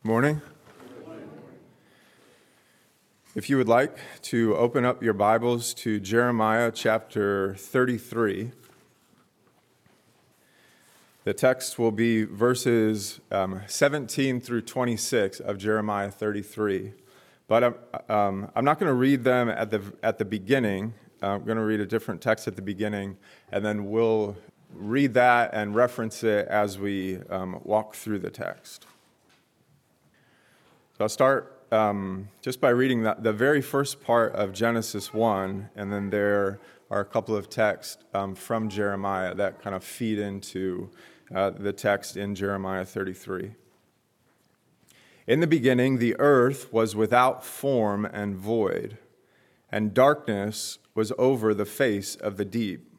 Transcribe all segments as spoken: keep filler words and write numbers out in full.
Morning. If you would like to open up your Bibles to Jeremiah chapter thirty-three, the text will be verses um, seventeen through twenty-six of Jeremiah thirty-three. But um, um, I'm not going to read them at the at the beginning. I'm going to read a different text at the beginning, and then we'll read that and reference it as we um, walk through the text. So I'll start um, just by reading the, the very first part of Genesis one, and then there are a couple of texts um, from Jeremiah that kind of feed into uh, the text in Jeremiah thirty-three. In the beginning, the earth was without form and void, and darkness was over the face of the deep.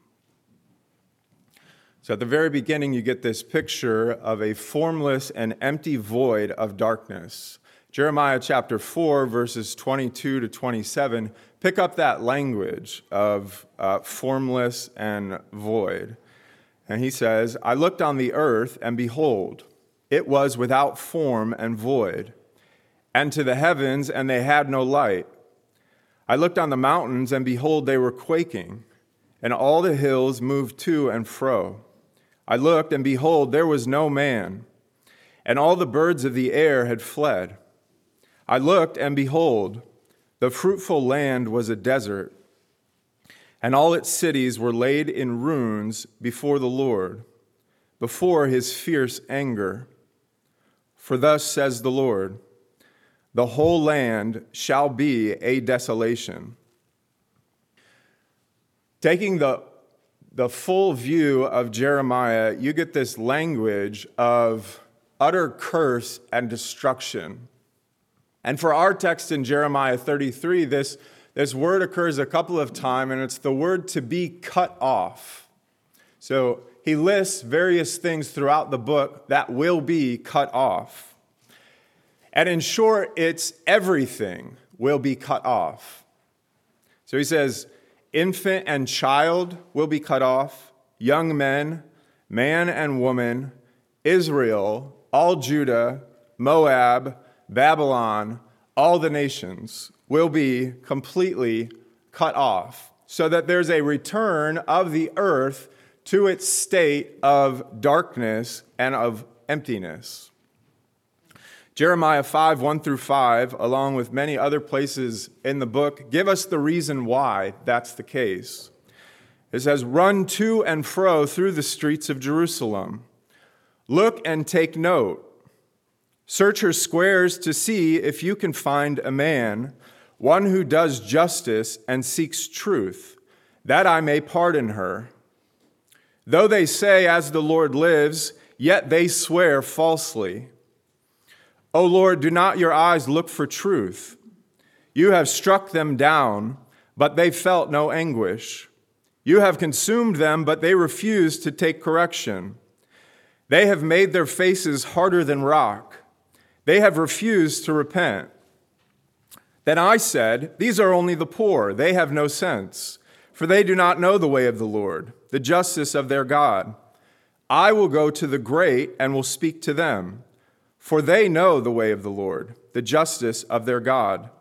So at the very beginning, you get this picture of a formless and empty void of darkness. Jeremiah chapter four, verses twenty-two to twenty-seven, pick up that language of uh, formless and void. And he says, I looked on the earth, and behold, it was without form and void, and to the heavens, and they had no light. I looked on the mountains, and behold, they were quaking, and all the hills moved to and fro. I looked, and behold, there was no man, and all the birds of the air had fled. I looked, and behold, the fruitful land was a desert, and all its cities were laid in ruins before the Lord, before his fierce anger. For thus says the Lord, the whole land shall be a desolation. Taking the, the full view of Jeremiah, you get this language of utter curse and destruction. And for our text in Jeremiah thirty-three, this, this word occurs a couple of times, and it's the word to be cut off. So he lists various things throughout the book that will be cut off. And in short, it's everything will be cut off. So he says, infant and child will be cut off, young men, man and woman, Israel, all Judah, Moab, Babylon, all the nations will be completely cut off, so that there's a return of the earth to its state of darkness and of emptiness. Jeremiah five, one through five, along with many other places in the book, give us the reason why that's the case. It says, run to and fro through the streets of Jerusalem. Look and take note. Search her squares to see if you can find a man, one who does justice and seeks truth, that I may pardon her. Though they say, as the Lord lives, yet they swear falsely. O Lord, do not your eyes look for truth? You have struck them down, but they felt no anguish. You have consumed them, but they refused to take correction. They have made their faces harder than rock. They have refused to repent. Then I said, these are only the poor. They have no sense, for they do not know the way of the Lord, the justice of their God. I will go to the great and will speak to them, for they know the way of the Lord, the justice of their God.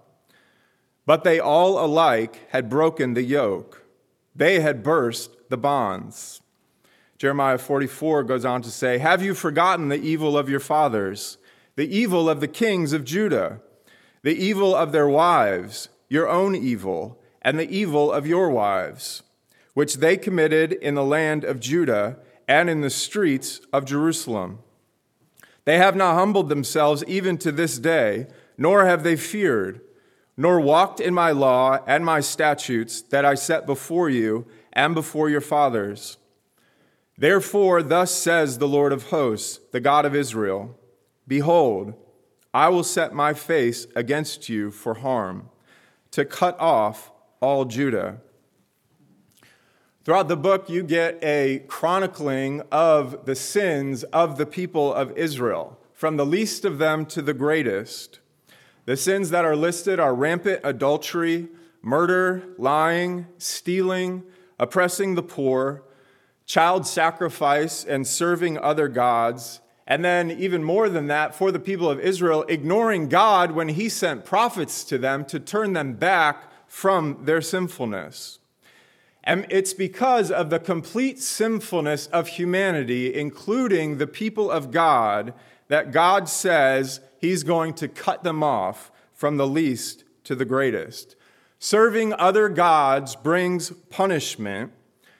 But they all alike had broken the yoke. They had burst the bonds. Jeremiah forty-four goes on to say, have you forgotten the evil of your fathers, the evil of the kings of Judah, the evil of their wives, your own evil, and the evil of your wives, which they committed in the land of Judah and in the streets of Jerusalem? They have not humbled themselves even to this day, nor have they feared, nor walked in my law and my statutes that I set before you and before your fathers. Therefore, thus says the Lord of hosts, the God of Israel, behold, I will set my face against you for harm, to cut off all Judah. Throughout the book, you get a chronicling of the sins of the people of Israel, from the least of them to the greatest. The sins that are listed are rampant adultery, murder, lying, stealing, oppressing the poor, child sacrifice, and serving other gods, And then even more than that, for the people of Israel, ignoring God when he sent prophets to them to turn them back from their sinfulness. And it's because of the complete sinfulness of humanity, including the people of God, that God says he's going to cut them off from the least to the greatest. Serving other gods brings punishment.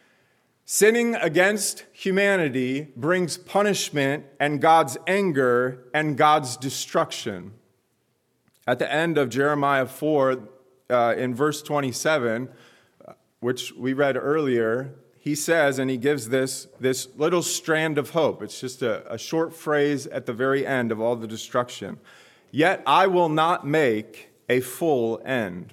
Sinning against humanity brings punishment and God's anger and God's destruction. At the end of Jeremiah four, uh, in verse twenty-seven, which we read earlier, he says, and he gives this, this little strand of hope. It's just a, a short phrase at the very end of all the destruction. Yet I will not make a full end.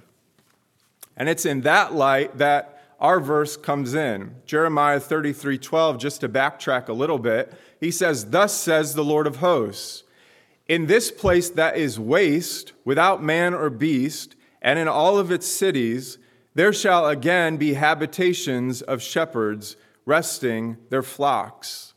And it's in that light that our verse comes in. Jeremiah thirty-three twelve, just to backtrack a little bit, he says, "Thus says the Lord of hosts, in this place that is waste, without man or beast, and in all of its cities, there shall again be habitations of shepherds resting their flocks."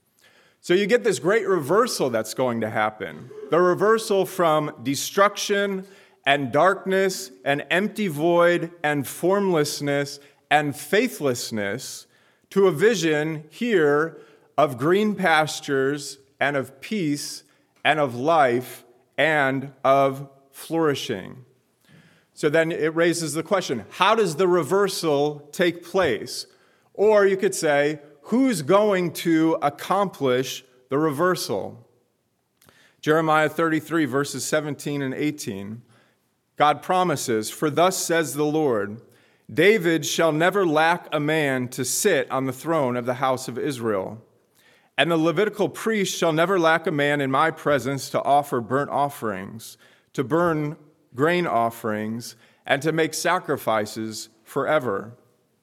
So you get this great reversal that's going to happen. The reversal from destruction and darkness and empty void and formlessness and faithlessness to a vision here of green pastures and of peace and of life and of flourishing. So then it raises the question, how does the reversal take place? Or you could say, who's going to accomplish the reversal? Jeremiah thirty-three, verses seventeen and eighteen, God promises, "For thus says the Lord, David shall never lack a man to sit on the throne of the house of Israel. And the Levitical priest shall never lack a man in my presence to offer burnt offerings, to burn grain offerings, and to make sacrifices forever."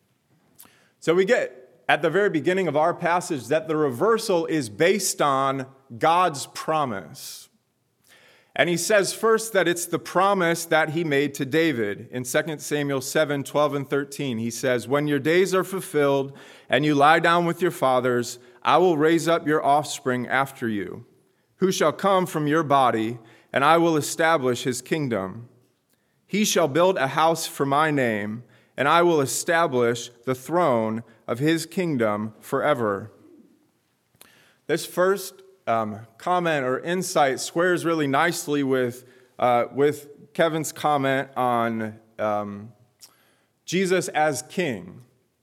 So we get at the very beginning of our passage that the reversal is based on God's promise. And he says first that it's the promise that he made to David. In Second Samuel seven, twelve and thirteen, he says, "When your days are fulfilled and you lie down with your fathers, I will raise up your offspring after you, who shall come from your body, and I will establish his kingdom. He shall build a house for my name, and I will establish the throne of his kingdom forever." This first um, comment or insight squares really nicely with, uh, with Kevin's comment on um, Jesus as king.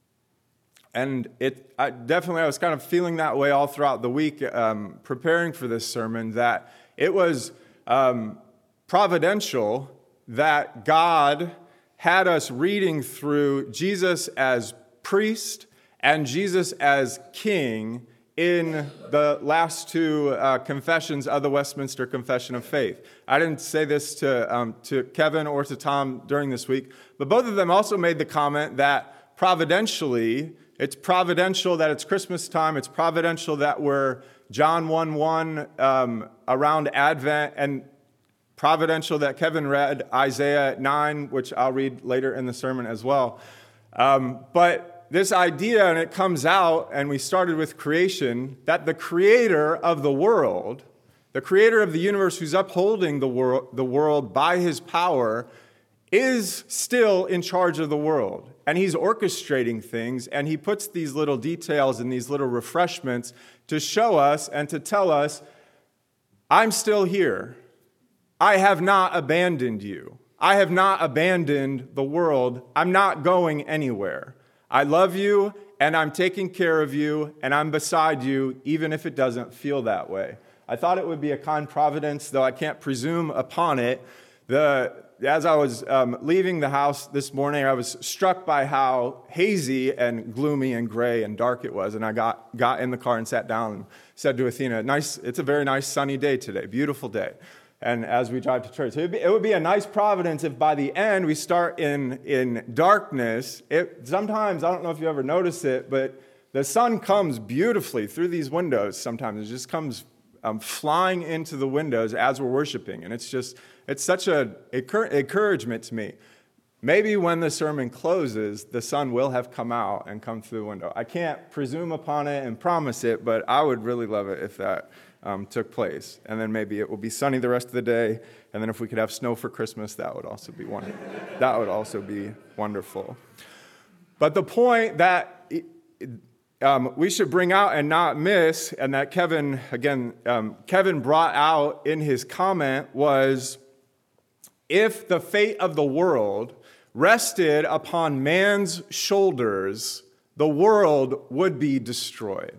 And it I definitely, I was kind of feeling that way all throughout the week, um, preparing for this sermon, that it was um, providential that God had us reading through Jesus as priest and Jesus as king in the last two uh, confessions of the Westminster Confession of Faith. I didn't say this to, um, to Kevin or to Tom during this week, but both of them also made the comment that providentially, it's providential that it's Christmas time, it's providential that we're John one one um, around Advent, and providential that Kevin read Isaiah nine, which I'll read later in the sermon as well. Um, but this idea, and it comes out, and we started with creation, that the creator of the world, the creator of the universe who's upholding the world, the world by his power, is still in charge of the world. And he's orchestrating things, and he puts these little details and these little refreshments to show us and to tell us, I'm still here. I have not abandoned you. I have not abandoned the world. I'm not going anywhere. I love you, and I'm taking care of you, and I'm beside you, even if it doesn't feel that way. I thought it would be a kind providence, though I can't presume upon it. The, as I was um, leaving the house this morning, I was struck by how hazy and gloomy and gray and dark it was, and I got, got in the car and sat down and said to Athena, "Nice, it's a very nice sunny day today, beautiful day." And as we drive to church, it would, be, it would be a nice providence if by the end we start in, in darkness. It, sometimes, I don't know if you ever notice it, but the sun comes beautifully through these windows sometimes. It just comes um, flying into the windows as we're worshiping. And it's just, it's such an encouragement to me. Maybe when the sermon closes, the sun will have come out and come through the window. I can't presume upon it and promise it, but I would really love it if that um, took place. And then maybe it will be sunny the rest of the day. And then if we could have snow for Christmas, that would also be wonderful. That would also be wonderful. But the point that um, we should bring out and not miss, and that Kevin, again, um, Kevin brought out in his comment was, if the fate of the world rested upon man's shoulders, the world would be destroyed.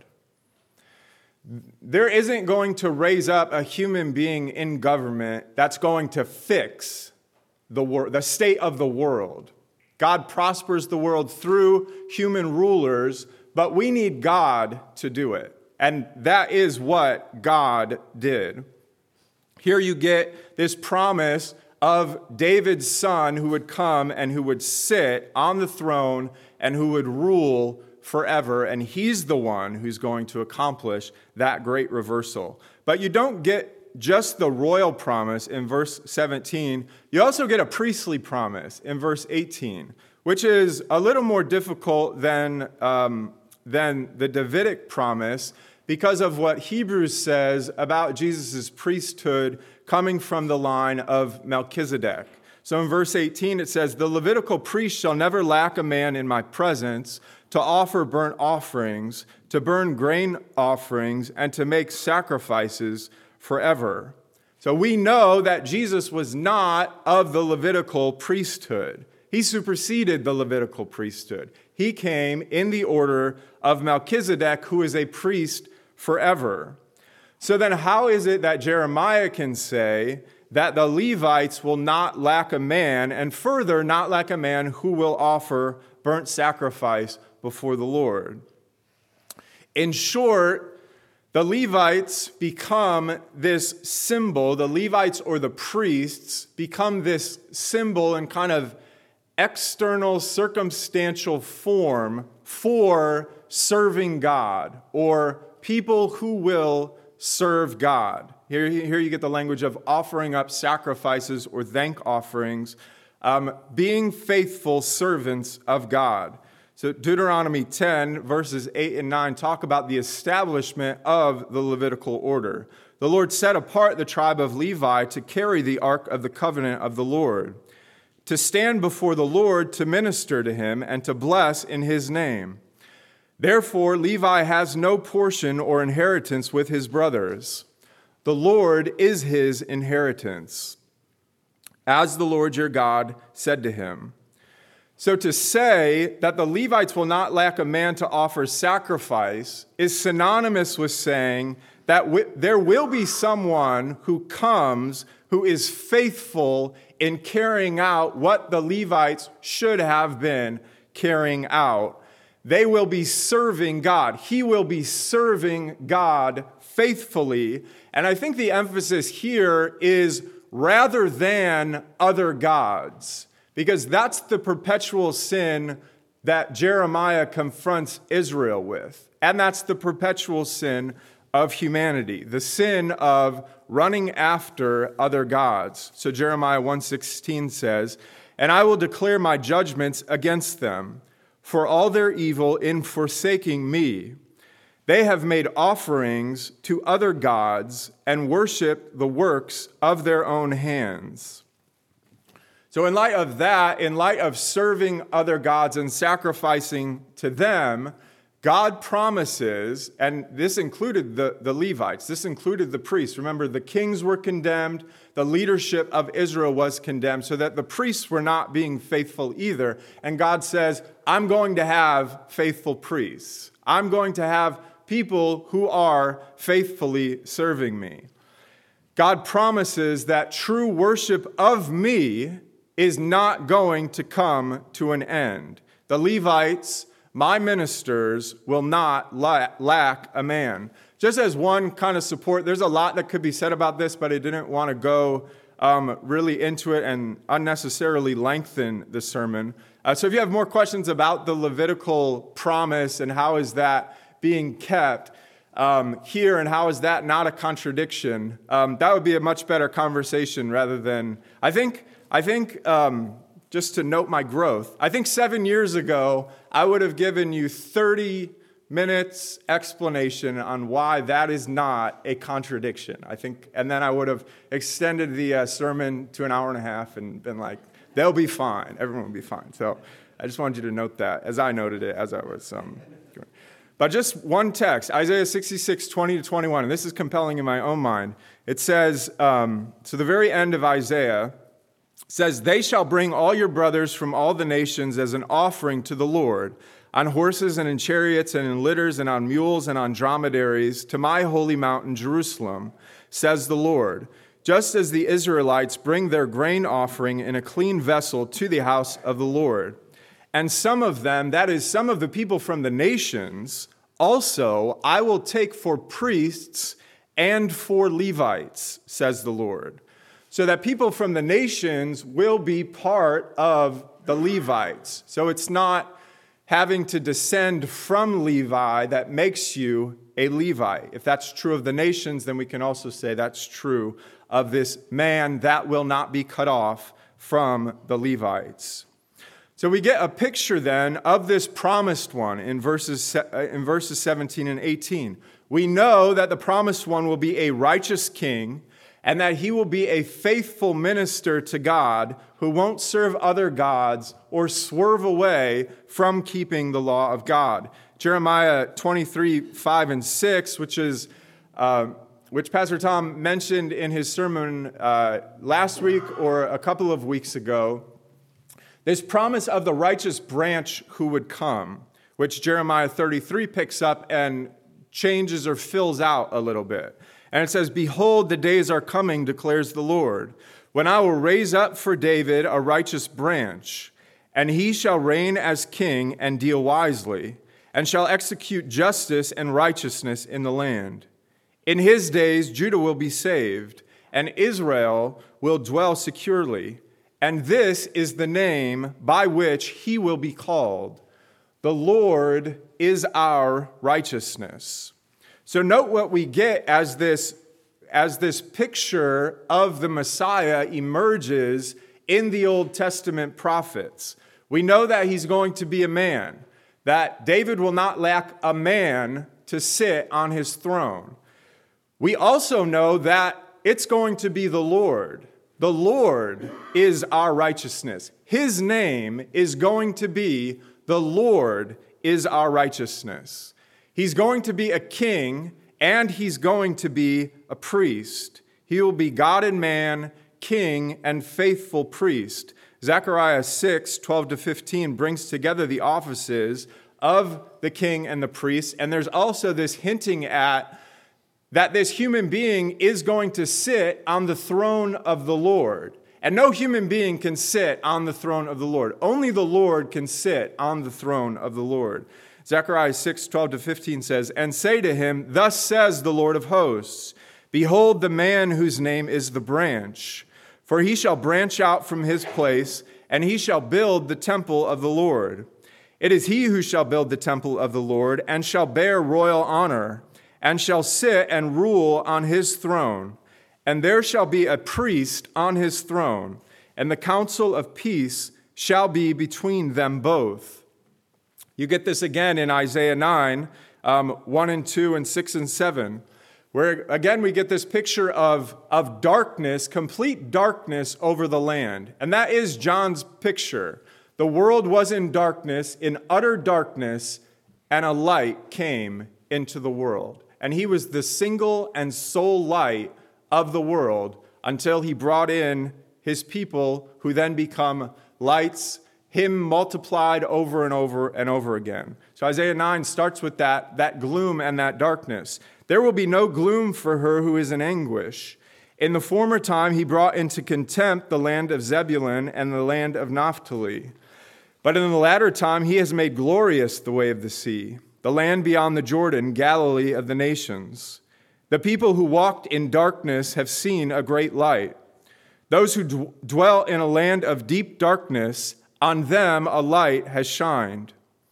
There isn't going to raise up a human being in government that's going to fix the wor- the state of the world. God prospers the world through human rulers, but we need God to do it. And that is what God did. Here you get this promise of David's son who would come and who would sit on the throne and who would rule forever. And he's the one who's going to accomplish that great reversal. But you don't get just the royal promise in verse seventeen. You also get a priestly promise in verse eighteen, which is a little more difficult than, um, than the Davidic promise because of what Hebrews says about Jesus' priesthood coming from the line of Melchizedek. So in verse eighteen, it says, "The Levitical priest shall never lack a man in my presence to offer burnt offerings, to burn grain offerings, and to make sacrifices forever." So we know that Jesus was not of the Levitical priesthood. He superseded the Levitical priesthood. He came in the order of Melchizedek, who is a priest forever. So then how is it that Jeremiah can say that the Levites will not lack a man, and further, not lack a man who will offer burnt sacrifice before the Lord? In short, the Levites become this symbol, the Levites or the priests become this symbol and kind of external circumstantial form for serving God, or people who will serve God. Here, here you get the language of offering up sacrifices or thank offerings, um, being faithful servants of God. So Deuteronomy ten, verses eight and nine, talk about the establishment of the Levitical order. The Lord set apart the tribe of Levi to carry the ark of the covenant of the Lord, to stand before the Lord to minister to him and to bless in his name. Therefore, Levi has no portion or inheritance with his brothers. The Lord is his inheritance, as the Lord your God said to him. So to say that the Levites will not lack a man to offer sacrifice is synonymous with saying that w- there will be someone who comes who is faithful in carrying out what the Levites should have been carrying out. They will be serving God. He will be serving God faithfully. And I think the emphasis here is rather than other gods, because that's the perpetual sin that Jeremiah confronts Israel with. And that's the perpetual sin of humanity, the sin of running after other gods. So Jeremiah one sixteen says, "And I will declare my judgments against them for all their evil in forsaking me. They have made offerings to other gods and worshiped the works of their own hands." So in light of that, in light of serving other gods and sacrificing to them, God promises, and this included the, the Levites, this included the priests. Remember, the kings were condemned, the leadership of Israel was condemned, so that the priests were not being faithful either. And God says, I'm going to have faithful priests. I'm going to have people who are faithfully serving me. God promises that true worship of me is not going to come to an end. The Levites, my ministers, will not lack a man. Just as one kind of support, there's a lot that could be said about this, but I didn't want to go um, really into it and unnecessarily lengthen the sermon. Uh, so if you have more questions about the Levitical promise and how is that being kept um, here and how is that not a contradiction, um, that would be a much better conversation rather than, I think, I think, um, just to note my growth, I think seven years ago, I would have given you thirty minutes explanation on why that is not a contradiction. I think, and then I would have extended the uh, sermon to an hour and a half and been like, they'll be fine. Everyone will be fine. So I just wanted you to note that, as I noted it, as I was um, doing. But just one text, Isaiah sixty-six, twenty to twenty-one, and this is compelling in my own mind. It says, um, to the very end of Isaiah, says, they shall bring all your brothers from all the nations as an offering to the Lord, on horses and in chariots and in litters and on mules and on dromedaries, to my holy mountain Jerusalem, says the Lord, just as the Israelites bring their grain offering in a clean vessel to the house of the Lord. And some of them, that is, some of the people from the nations, also I will take for priests and for Levites, says the Lord. So that people from the nations will be part of the Levites. So it's not having to descend from Levi that makes you a Levite. If that's true of the nations, then we can also say that's true of this man that will not be cut off from the Levites. So we get a picture then of this promised one in verses, in verses seventeen and eighteen. We know that the promised one will be a righteous king and that he will be a faithful minister to God who won't serve other gods or swerve away from keeping the law of God. Jeremiah twenty-three, five and six, which is uh, which Pastor Tom mentioned in his sermon uh, last week or a couple of weeks ago, this promise of the righteous branch who would come, which Jeremiah thirty-three picks up and changes or fills out a little bit. And it says, behold, the days are coming, declares the Lord, when I will raise up for David a righteous branch, and he shall reign as king and deal wisely, and shall execute justice and righteousness in the land. In his days, Judah will be saved, and Israel will dwell securely. And this is the name by which he will be called. The Lord is our righteousness. So note what we get as this, as this picture of the Messiah emerges in the Old Testament prophets. We know that he's going to be a man, that David will not lack a man to sit on his throne. We also know that it's going to be the Lord. The Lord is our righteousness. His name is going to be the Lord is our righteousness. He's going to be a king, and he's going to be a priest. He will be God and man, king and faithful priest. Zechariah six, twelve to fifteen brings together the offices of the king and the priest, and there's also this hinting at that this human being is going to sit on the throne of the Lord. And no human being can sit on the throne of the Lord. Only the Lord can sit on the throne of the Lord. Zechariah six, twelve to fifteen says, and say to him, thus says the Lord of hosts, behold the man whose name is the branch, for he shall branch out from his place, and he shall build the temple of the Lord. It is he who shall build the temple of the Lord, and shall bear royal honor, and shall sit and rule on his throne. And there shall be a priest on his throne, and the counsel of peace shall be between them both. You get this again in Isaiah nine, um, one and two and six and seven, where again we get this picture of, of darkness, complete darkness over the land. And that is John's picture. The world was in darkness, in utter darkness, and a light came into the world. And he was the single and sole light of the world until he brought in his people who then become lights, him multiplied over and over and over again. So Isaiah nine starts with that, that gloom and that darkness. There will be no gloom for her who is in anguish. In the former time he brought into contempt the land of Zebulun and the land of Naphtali. But in the latter time he has made glorious the way of the sea, the land beyond the Jordan, Galilee of the nations. The people who walked in darkness have seen a great light. Those who d- dwell in a land of deep darkness, on them a light has shined.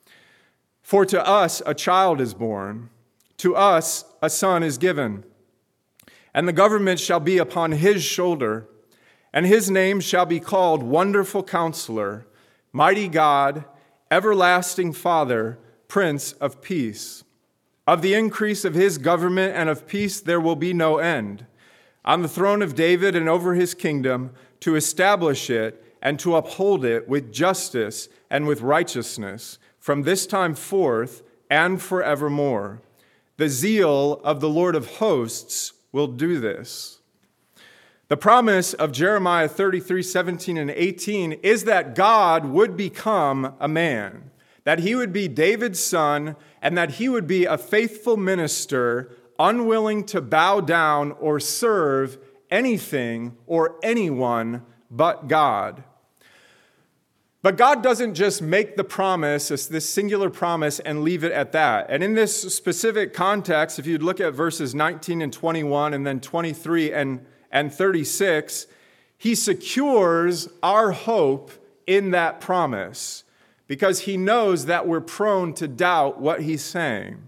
For to us a child is born, to us a son is given, and the government shall be upon his shoulder, and his name shall be called Wonderful Counselor, Mighty God, Everlasting Father, Prince of Peace. Of the increase of his government and of peace there will be no end. On the throne of David and over his kingdom, to establish it and to uphold it with justice and with righteousness, from this time forth and forevermore. The zeal of the Lord of hosts will do this. The promise of Jeremiah thirty-three, seventeen, and eighteen is that God would become a man, that he would be David's son, and that he would be a faithful minister, unwilling to bow down or serve anything or anyone but God. But God doesn't just make the promise, this singular promise, and leave it at that. And in this specific context, if you'd look at verses nineteen and twenty-one and then twenty-three and, and thirty-six, he secures our hope in that promise because he knows that we're prone to doubt what he's saying.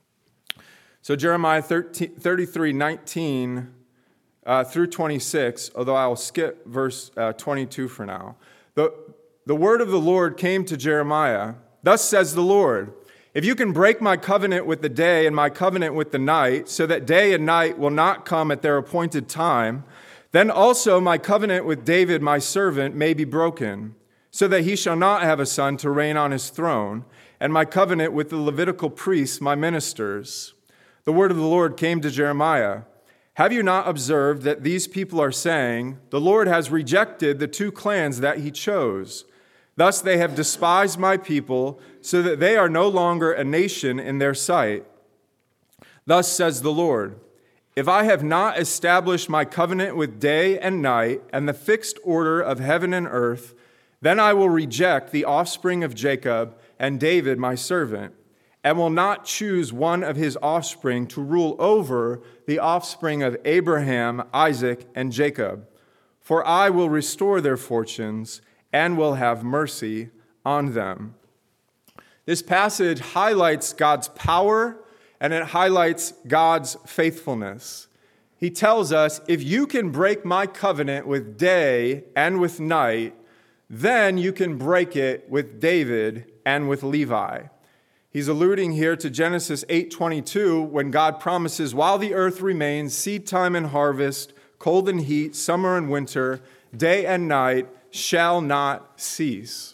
So Jeremiah thirty-three, nineteen uh, through twenty-six, although I'll skip verse uh, twenty-two for now. The, the word of the Lord came to Jeremiah. Thus says the Lord, if you can break my covenant with the day and my covenant with the night, so that day and night will not come at their appointed time, then also my covenant with David my servant may be broken, so that he shall not have a son to reign on his throne, and my covenant with the Levitical priests my ministers. The word of the Lord came to Jeremiah. Have you not observed that these people are saying, the Lord has rejected the two clans that he chose? Thus they have despised my people, so that they are no longer a nation in their sight. Thus says the Lord, if I have not established my covenant with day and night and the fixed order of heaven and earth, then I will reject the offspring of Jacob and David my servant, and will not choose one of his offspring to rule over the offspring of Abraham, Isaac, and Jacob. For I will restore their fortunes and will have mercy on them. This passage highlights God's power and it highlights God's faithfulness. He tells us, if you can break my covenant with day and with night, then you can break it with David and with Levi. He's alluding here to Genesis eight twenty-two, when God promises, while the earth remains, seed time and harvest, cold and heat, summer and winter, day and night shall not cease.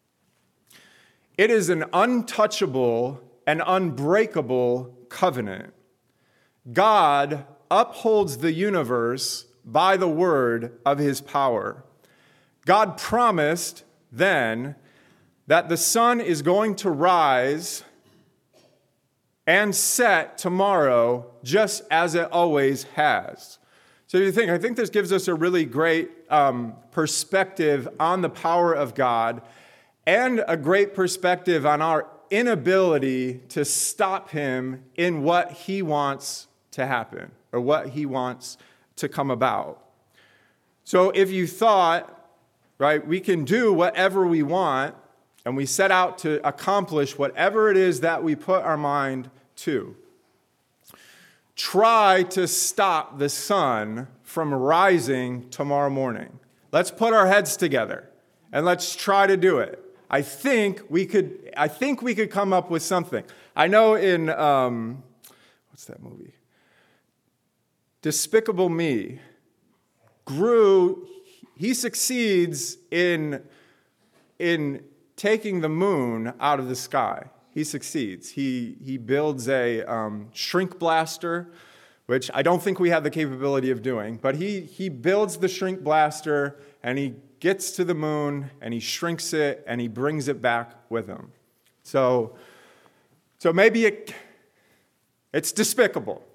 It is an untouchable and unbreakable covenant. God upholds the universe by the word of his power. God promised then that the sun is going to rise and set tomorrow just as it always has. So you think, I think this gives us a really great um, perspective on the power of God and a great perspective on our inability to stop him in what he wants to happen or what he wants to come about. So if you thought, right, we can do whatever we want and we set out to accomplish whatever it is that we put our mind to, try to stop the sun from rising tomorrow morning. Let's put our heads together and let's try to do it. I think we could. I think we could come up with something. I know in um, what's that movie? Despicable Me. Gru, he succeeds in in taking the moon out of the sky. He succeeds. He he builds a um, shrink blaster, which I don't think we have the capability of doing. But he he builds the shrink blaster and he gets to the moon and he shrinks it and he brings it back with him. So so maybe it it's despicable.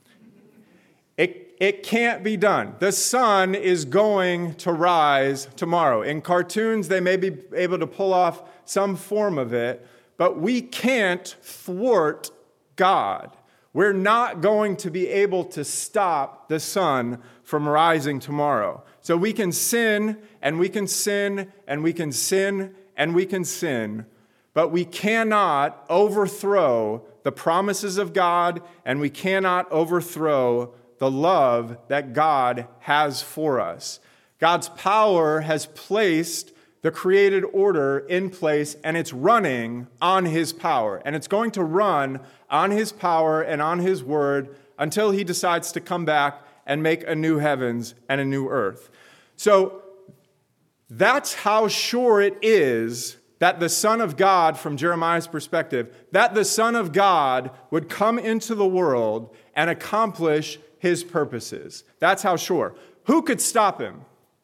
It it can't be done. The sun is going to rise tomorrow. In cartoons, they may be able to pull off some form of it. But we can't thwart God. We're not going to be able to stop the sun from rising tomorrow. So we can sin, and we can sin, and we can sin, and we can sin, but we cannot overthrow the promises of God, and we cannot overthrow the love that God has for us. God's power has placed the created order in place, and it's running on his power. And it's going to run on his power and on his word until he decides to come back and make a new heavens and a new earth. So that's how sure it is that the Son of God, from Jeremiah's perspective, that the Son of God would come into the world and accomplish his purposes. That's how sure. Who could stop him?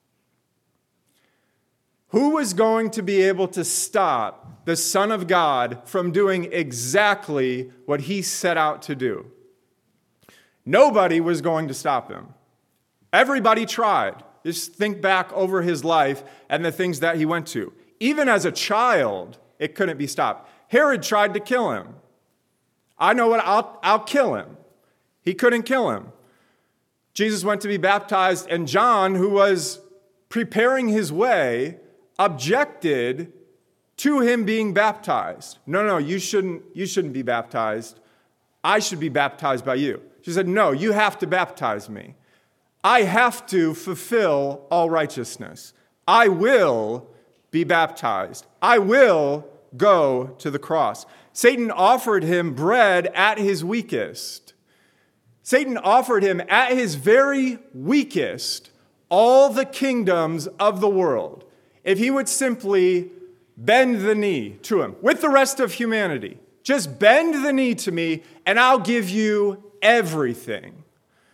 Who was going to be able to stop the Son of God from doing exactly what he set out to do? Nobody was going to stop him. Everybody tried. Just think back over his life and the things that he went to. Even as a child, it couldn't be stopped. Herod tried to kill him. I know what, I'll, I'll kill him. He couldn't kill him. Jesus went to be baptized, and John, who was preparing his way, objected to him being baptized. No, no, you shouldn't, you shouldn't be baptized. I should be baptized by you. She said, no, you have to baptize me. I have to fulfill all righteousness. I will be baptized. I will go to the cross. Satan offered him bread at his weakest. Satan offered him at his very weakest all the kingdoms of the world if he would simply bend the knee to him with the rest of humanity. Just bend the knee to me and I'll give you everything.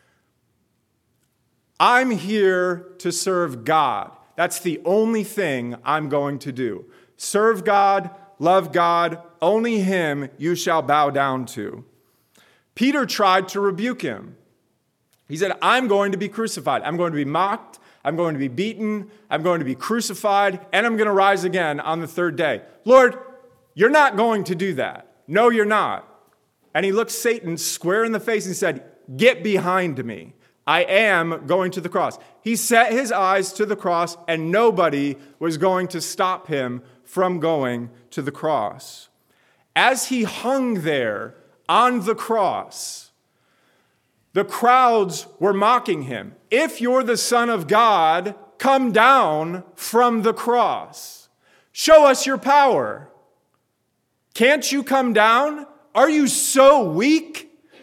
I'm here to serve God. That's the only thing I'm going to do. Serve God, love God, only him you shall bow down to. Peter tried to rebuke him. He said, I'm going to be crucified. I'm going to be mocked. I'm going to be beaten. I'm going to be crucified. And I'm going to rise again on the third day. Lord, you're not going to do that. No, you're not. And he looked Satan square in the face and said, get behind me. I am going to the cross. He set his eyes to the cross, and nobody was going to stop him from going to the cross. As he hung there on the cross, the crowds were mocking him. If you're the Son of God, come down from the cross. Show us your power. Can't you come down? Are you so weak?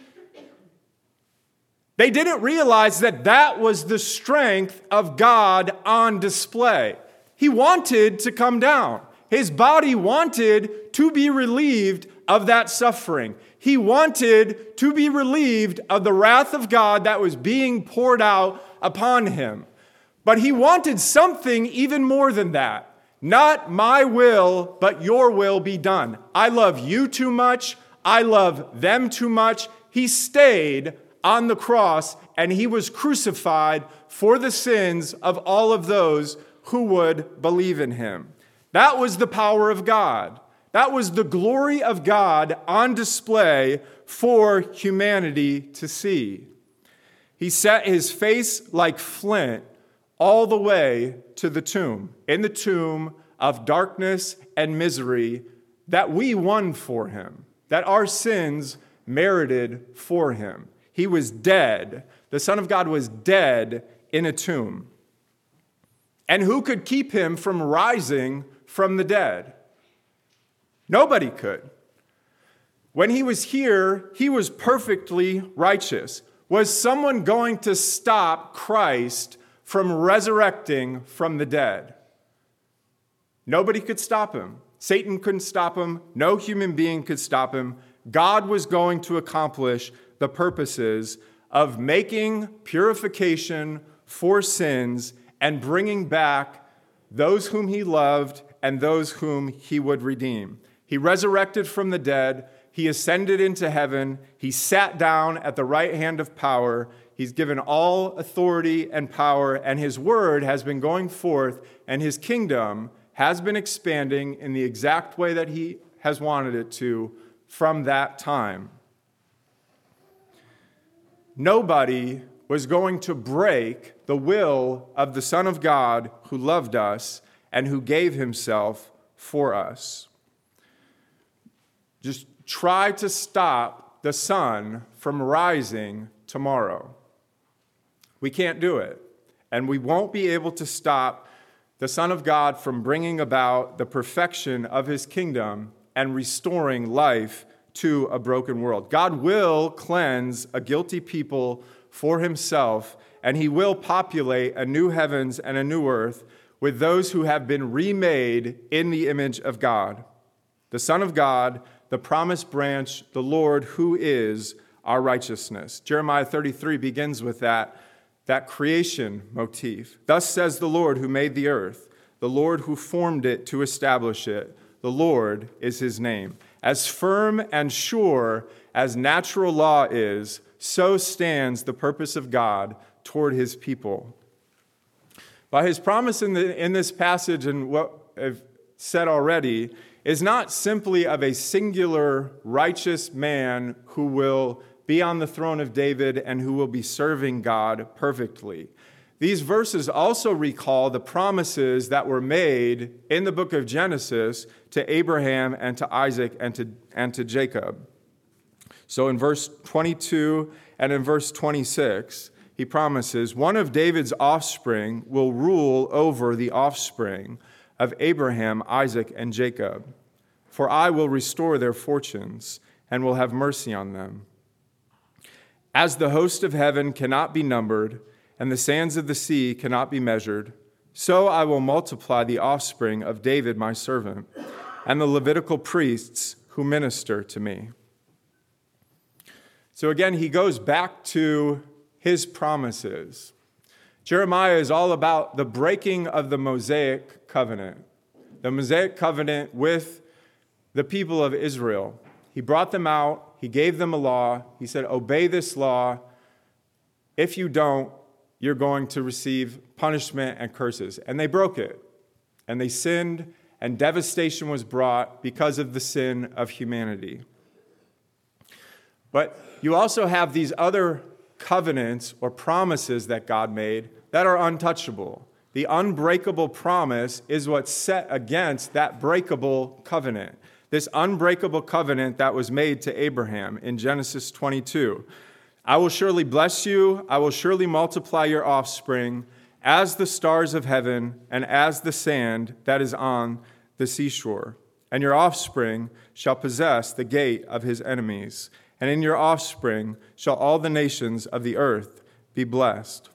They didn't realize that that was the strength of God on display. He wanted to come down. His body wanted to be relieved of that suffering. He wanted to be relieved of the wrath of God that was being poured out upon him. But he wanted something even more than that. Not my will, but your will be done. I love you too much. I love them too much. He stayed on the cross, and he was crucified for the sins of all of those who would believe in him. That was the power of God. That was the glory of God on display for humanity to see. He set his face like flint all the way to the tomb, in the tomb of darkness and misery that we won for him, that our sins merited for him. He was dead. The Son of God was dead in a tomb. And who could keep him from rising from the dead? Nobody could. When he was here, he was perfectly righteous. Was someone going to stop Christ from resurrecting from the dead? Nobody could stop him. Satan couldn't stop him. No human being could stop him. God was going to accomplish the purposes of making purification for sins and bringing back those whom he loved and those whom he would redeem. He resurrected from the dead. He ascended into heaven. He sat down at the right hand of power. He's given all authority and power, and his word has been going forth, and his kingdom has been expanding in the exact way that he has wanted it to from that time. Nobody was going to break the will of the Son of God who loved us and who gave himself for us. Just try to stop the sun from rising tomorrow. We can't do it. And we won't be able to stop the Son of God from bringing about the perfection of his kingdom and restoring life to a broken world. God will cleanse a guilty people for himself, and he will populate a new heavens and a new earth with those who have been remade in the image of God. The Son of God, the promised branch, the Lord who is our righteousness. Jeremiah thirty-three begins with that, that creation motif. Thus says the Lord who made the earth, the Lord who formed it to establish it. The Lord is his name. As firm and sure as natural law is, so stands the purpose of God toward his people. By his promise in, the, in this passage and what I've said already is not simply of a singular righteous man who will be on the throne of David and who will be serving God perfectly. These verses also recall the promises that were made in the book of Genesis to Abraham and to Isaac and to, and to Jacob. So in verse twenty-two and in verse twenty-six, he promises, one of David's offspring will rule over the offspring of Abraham, Isaac, and Jacob. For I will restore their fortunes and will have mercy on them. As the host of heaven cannot be numbered, and the sands of the sea cannot be measured, so I will multiply the offspring of David my servant, and the Levitical priests who minister to me. So again, he goes back to his promises. Jeremiah is all about the breaking of the Mosaic covenant, the Mosaic covenant with the people of Israel. He brought them out. He gave them a law. He said, obey this law. If you don't, you're going to receive punishment and curses. And they broke it. And they sinned, and devastation was brought because of the sin of humanity. But you also have these other covenants or promises that God made that are untouchable. The unbreakable promise is what's set against that breakable covenant. This unbreakable covenant that was made to Abraham in Genesis twenty-two. I will surely bless you, I will surely multiply your offspring as the stars of heaven and as the sand that is on the seashore. And your offspring shall possess the gate of his enemies. And in your offspring shall all the nations of the earth be blessed.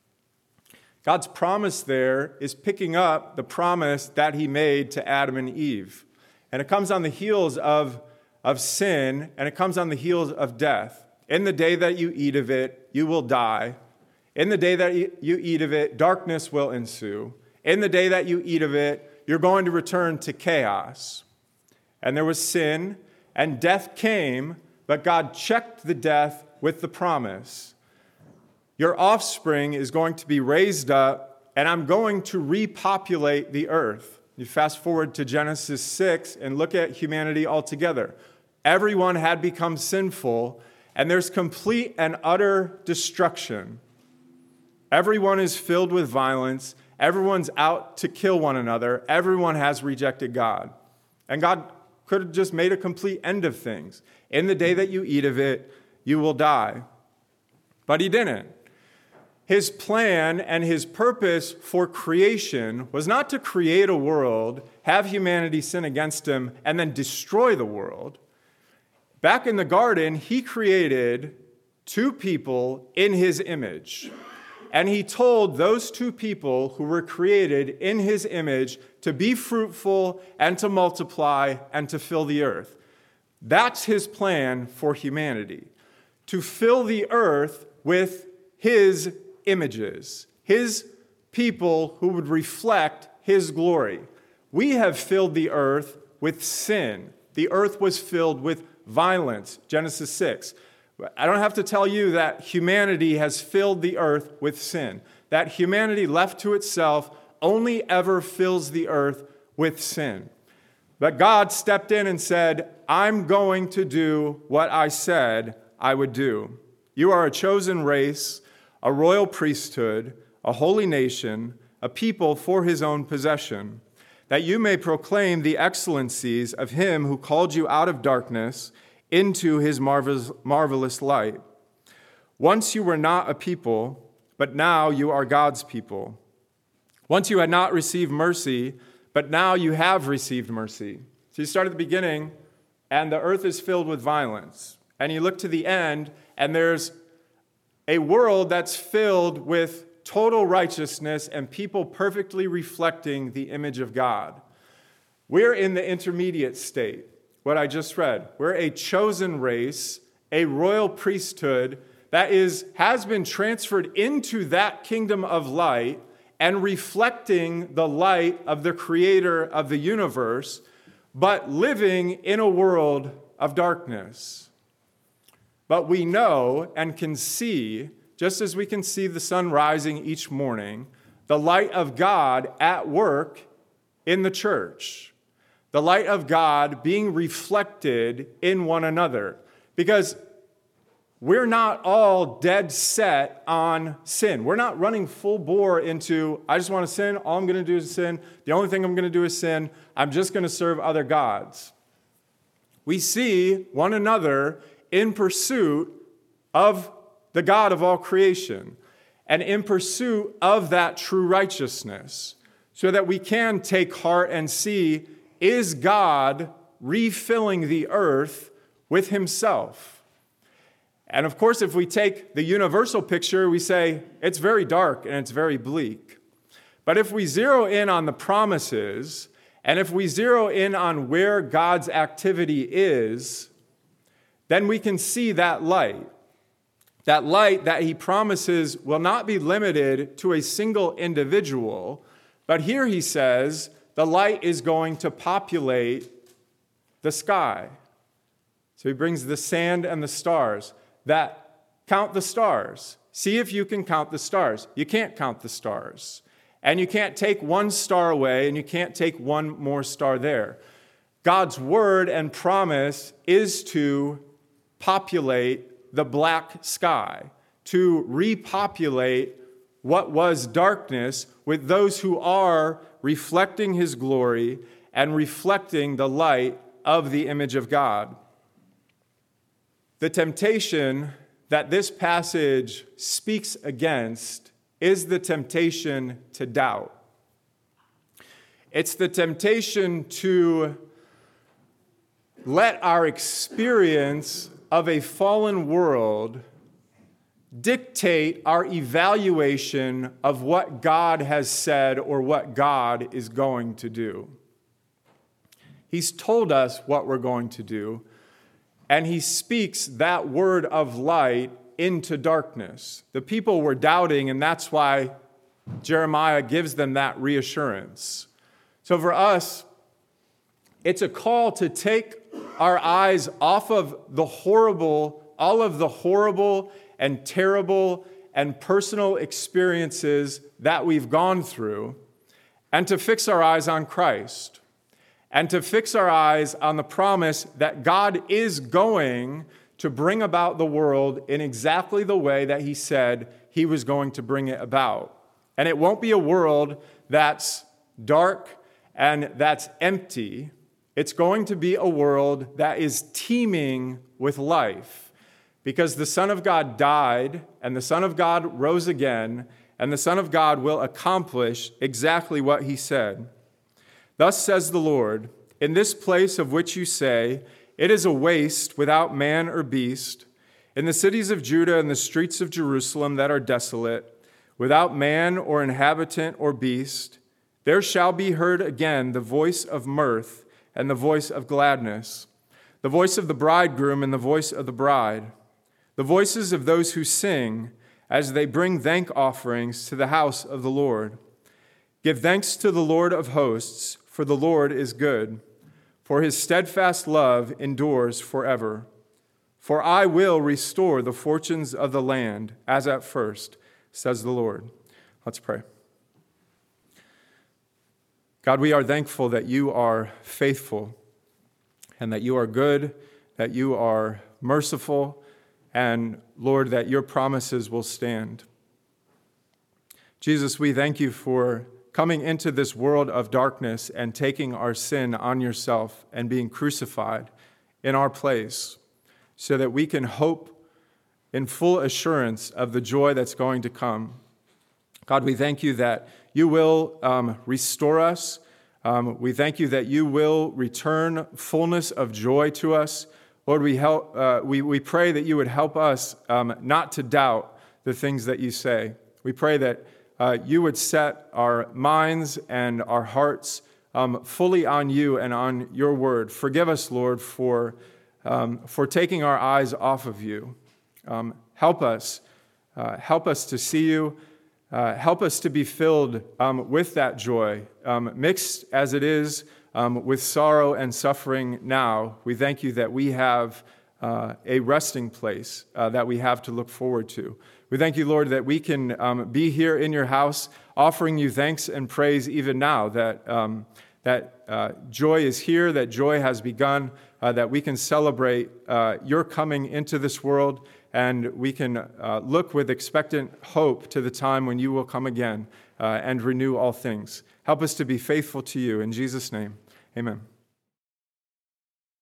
God's promise there is picking up the promise that he made to Adam and Eve. And it comes on the heels of, of sin, and it comes on the heels of death. In the day that you eat of it, you will die. In the day that you eat of it, darkness will ensue. In the day that you eat of it, you're going to return to chaos. And there was sin, and death came, but God checked the death with the promise. Your offspring is going to be raised up, and I'm going to repopulate the earth. You fast forward to Genesis six and look at humanity altogether. Everyone had become sinful, and there's complete and utter destruction. Everyone is filled with violence. Everyone's out to kill one another. Everyone has rejected God. And God could have just made a complete end of things. In the day that you eat of it, you will die. But he didn't. His plan and his purpose for creation was not to create a world, have humanity sin against him, and then destroy the world. Back in the garden, he created two people in his image. And he told those two people who were created in his image to be fruitful and to multiply and to fill the earth. That's his plan for humanity, to fill the earth with his images, his people who would reflect his glory. We have filled the earth with sin. The earth was filled with violence, Genesis six. I don't have to tell you that humanity has filled the earth with sin. That humanity left to itself only ever fills the earth with sin. But God stepped in and said, I'm going to do what I said I would do. You are a chosen race, a royal priesthood, a holy nation, a people for his own possession, that you may proclaim the excellencies of him who called you out of darkness into his marvelous, marvelous light. Once you were not a people, but now you are God's people. Once you had not received mercy, but now you have received mercy. So you start at the beginning, and the earth is filled with violence. And you look to the end, and there's a world that's filled with total righteousness and people perfectly reflecting the image of God. We're in the intermediate state, what I just read. We're a chosen race, a royal priesthood that is has been transferred into that kingdom of light and reflecting the light of the creator of the universe, but living in a world of darkness. But we know and can see, just as we can see the sun rising each morning, the light of God at work in the church. The light of God being reflected in one another. Because we're not all dead set on sin. We're not running full bore into, I just want to sin, all I'm going to do is sin, the only thing I'm going to do is sin, I'm just going to serve other gods. We see one another in pursuit of the God of all creation and in pursuit of that true righteousness so that we can take heart and see, is God refilling the earth with himself? And of course, if we take the universal picture, we say it's very dark and it's very bleak. But if we zero in on the promises, and if we zero in on where God's activity is, then we can see that light. That light that he promises will not be limited to a single individual, but here he says the light is going to populate the sky. So he brings the sand and the stars. That count the stars. See if you can count the stars. You can't count the stars. And you can't take one star away, and you can't take one more star there. God's word and promise is to populate the black sky, to repopulate what was darkness with those who are reflecting his glory and reflecting the light of the image of God. The temptation that this passage speaks against is the temptation to doubt. It's the temptation to let our experience of a fallen world dictate our evaluation of what God has said or what God is going to do. He's told us what we're going to do, and he speaks that word of light into darkness. The people were doubting, and that's why Jeremiah gives them that reassurance. So for us, it's a call to take our eyes off of the horrible, all of the horrible and terrible and personal experiences that we've gone through, and to fix our eyes on Christ. And to fix our eyes on the promise that God is going to bring about the world in exactly the way that he said he was going to bring it about. And it won't be a world that's dark and that's empty. It's going to be a world that is teeming with life, because the Son of God died and the Son of God rose again, and the Son of God will accomplish exactly what he said. Thus says the Lord, in this place of which you say, it is a waste without man or beast, in the cities of Judah and the streets of Jerusalem that are desolate, without man or inhabitant or beast, there shall be heard again the voice of mirth and the voice of gladness, the voice of the bridegroom and the voice of the bride, the voices of those who sing as they bring thank offerings to the house of the Lord. Give thanks to the Lord of hosts, for the Lord is good, for his steadfast love endures forever. For I will restore the fortunes of the land as at first, says the Lord. Let's pray. God, we are thankful that you are faithful and that you are good, that you are merciful, and Lord, that your promises will stand. Jesus, we thank you for coming into this world of darkness and taking our sin on yourself and being crucified in our place so that we can hope in full assurance of the joy that's going to come. God, we thank you that you will um, restore us. Um, we thank you that you will return fullness of joy to us. Lord, we, help, uh, we, we pray that you would help us um, not to doubt the things that you say. We pray that uh, you would set our minds and our hearts um, fully on you and on your word. Forgive us, Lord, for, um, for taking our eyes off of you. Um, help us. Uh, help us to see you. Uh, help us to be filled um, with that joy, um, mixed as it is um, with sorrow and suffering now. We thank you that we have uh, a resting place uh, that we have to look forward to. We thank you, Lord, that we can um, be here in your house offering you thanks and praise even now, that, um, that uh, joy is here, that joy has begun, uh, that we can celebrate uh, your coming into this world, and we can uh, look with expectant hope to the time when you will come again uh, and renew all things. Help us to be faithful to you. In Jesus' name, amen.